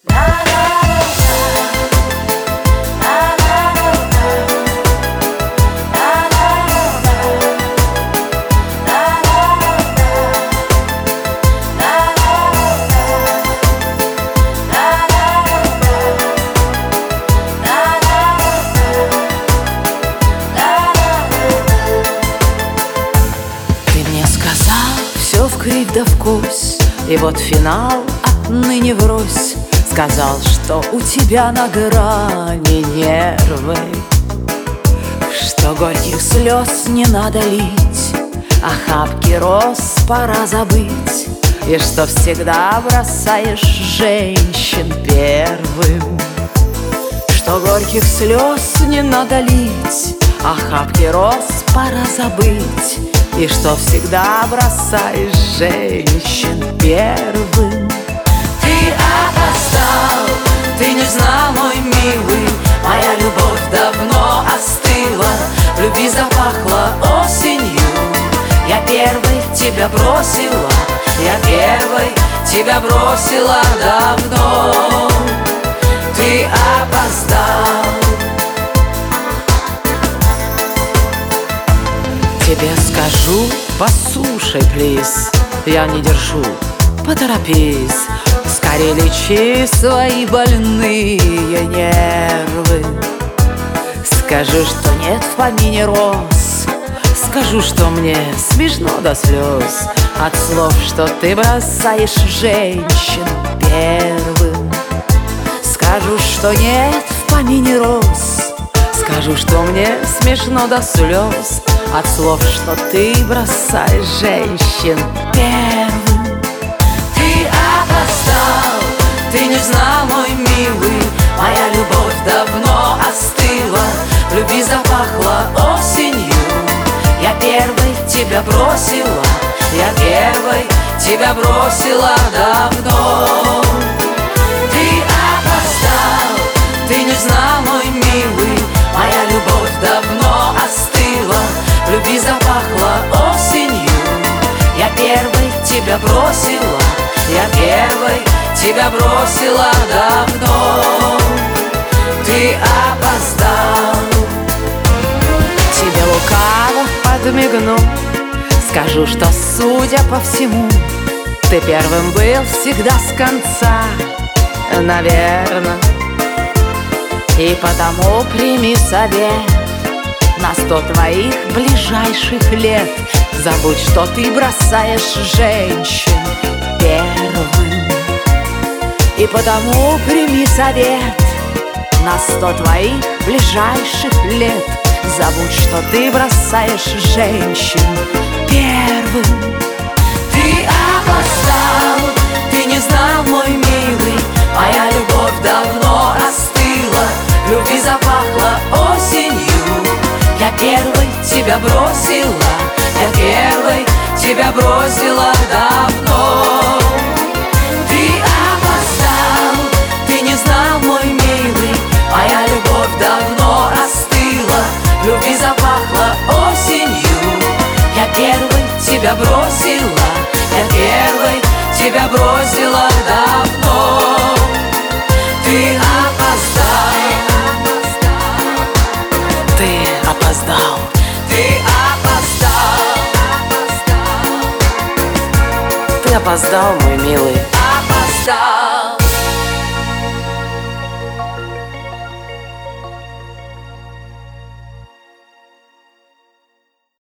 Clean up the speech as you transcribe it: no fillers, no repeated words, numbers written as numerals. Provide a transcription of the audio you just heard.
Все вкривь да вкось, и вот финал отныне врозь. Сказал, что у тебя на грани нервы, что горьких слез не надо лить, а хапки роз пора забыть, и что всегда бросаешь женщин первым. Что горьких слез не надо лить, а хапки роз пора забыть, и что всегда бросаешь женщин первым. Ты опоздал, ты не знал, мой милый, моя любовь давно остыла, в любви запахло осенью. Я первой тебя бросила, я первой тебя бросила давно. Ты опоздал. Тебе скажу, послушай, плиз, я не держу, поторопись, скорее лечи свои больные нервы. Скажу, что нет в помине роз, скажу, что мне смешно до слез от слов, что ты бросаешь женщин первым. Скажу, что нет в помине роз, скажу, что мне смешно до слез от слов, что ты бросаешь женщин первым. Ты опоздал, ты не знал, мой милый, моя любовь давно остыла, в любви запахло осенью. Я первой тебя бросила, я первой тебя бросила давно. Ты опоздал, ты не знал, мой милый, моя любовь давно остыла, в любви запахло осенью. Я первой тебя бросила, я первой тебя бросила давно. Ты опоздал. Тебе лукаво подмигну, скажу, что, судя по всему, ты первым был всегда с конца, наверно. И потому прими совет на 100 твоих ближайших лет: забудь, что ты бросаешь женщин первым. И потому прими совет на 100 твоих ближайших лет: забудь, что ты бросаешь женщин первым. Ты опоздал, ты не знал, мой милый, моя любовь давно остыла, в любви запахло осенью. Я первой тебя бросила, я первой тебя бросила давно. Ты опоздал, ты не знал, мой милый, моя любовь давно остыла, в любви запахло осенью. Я первой тебя бросила, я первой тебя бросила давно. Ты опоздал. Ты опоздал. Ты опоздал. Ты опоздал, мой милый. Опоздал.